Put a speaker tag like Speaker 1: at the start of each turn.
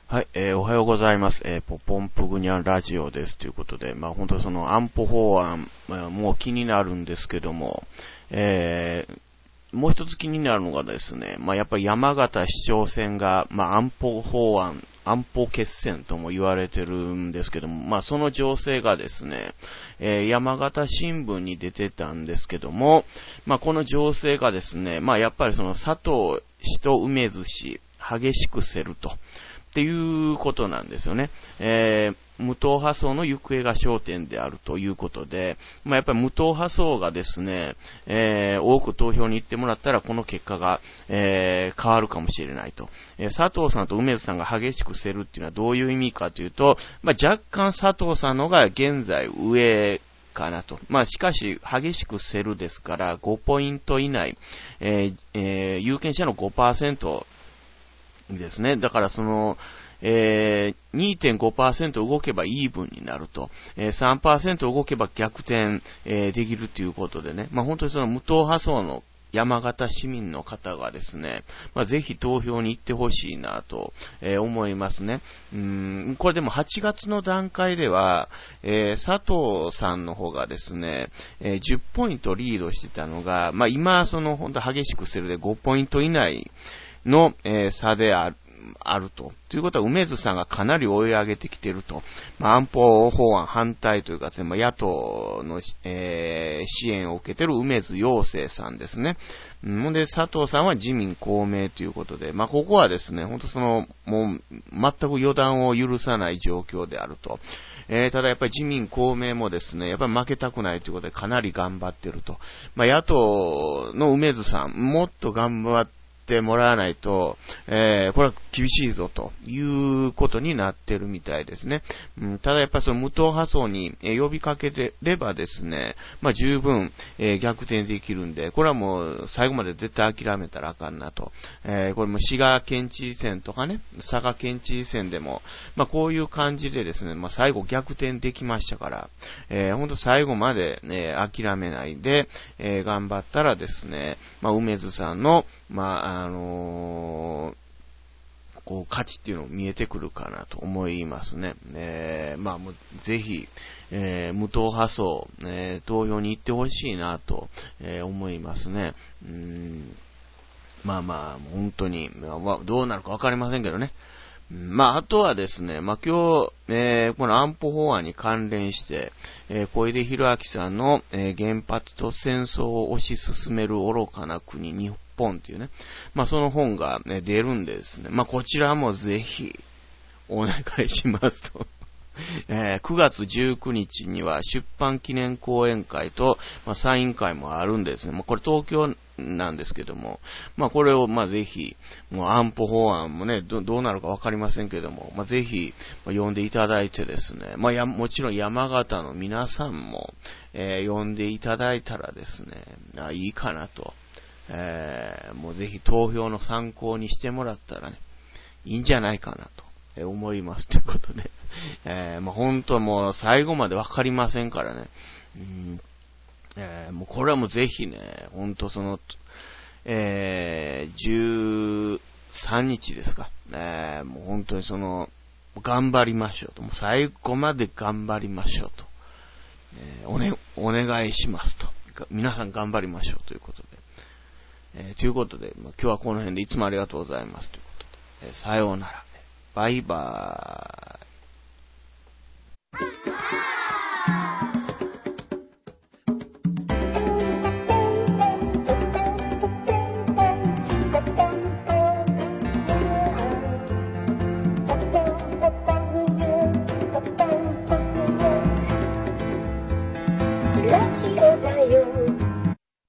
Speaker 1: はい、おはようございます。ポポンプグニャンラジオですということで、本当にその安保法案、もう気になるんですけども、もう一つ気になるのがですね、やっぱり山形市長選が、安保法案、安保決戦とも言われてるんですけども、その情勢がですね、山形新聞に出てたんですけども、この情勢がですね、やっぱりその佐藤氏と梅津氏、激しく競ると。っていうことなんですよね。無党派層の行方が焦点であるということで、やっぱり無党派層がですね、多く投票に行ってもらったらこの結果が、変わるかもしれないと。佐藤さんと梅津さんが激しく競るっていうのはどういう意味かというと、若干佐藤さんのが現在上かなと。しかし、激しく競るですから、5ポイント以内、有権者の 5% ですね。だからその、2.5% 動けばイーブンになると。3% 動けば逆転、できるということでね。本当にその無党派層の山形市民の方がですね、ぜひ投票に行ってほしいなと、思いますね。これでも8月の段階では、佐藤さんの方がですね、10ポイントリードしてたのが、今その本当激しく競るで5ポイント以内の、差であると。ということは、梅津さんがかなり追い上げてきていると。安保法案反対というかですね、野党の、支援を受けている梅津陽生さんですね。で、佐藤さんは自民公明ということで、ここはですね、本当その、もう、全く予断を許さない状況であると。ただやっぱり自民公明もですね、やっぱり負けたくないということでかなり頑張っていると。野党の梅津さん、もっと頑張ってもらわないと、これは厳しいぞということになってるみたいですね。ただやっぱりその無党派層に呼びかけてればですね、十分、逆転できるんで、これはもう最後まで絶対諦めたらあかんなと。これも滋賀県知事選とかね、佐賀県知事選でも、こういう感じでですね、最後逆転できましたから、本当最後まで、諦めないで、頑張ったらですね、梅津さんの、こう価値っていうのも見えてくるかなと思いますね。もうぜひ、無党派層、投票に行ってほしいなと、思いますね。本当に、どうなるかわかりませんけどね。あとはですね、今日、この安保法案に関連して、小出博明さんの、原発と戦争を推し進める愚かな国、日本っていうね、その本が、出るんでですね、こちらもぜひ、お願いしますと。9月19日には出版記念講演会と、サイン会もあるんですね。これ東京なんですけども、これをぜひ、もう安保法案もね、どうなるかわかりませんけども、ぜひ、読んでいただいてですね、もちろん山形の皆さんも、読んでいただいたらですね、いいかなと。もうぜひ投票の参考にしてもらったらね、いいんじゃないかなと思いますということで、本当もう最後までわかりませんからね、もうこれはもうぜひね、本当その、13日ですか、もう本当にその、頑張りましょうと、もう最後まで頑張りましょうと、お願いしますと、皆さん頑張りましょうということで、ということで、今日はこの辺でいつもありがとうございますということで、さようなら、バイバーイ。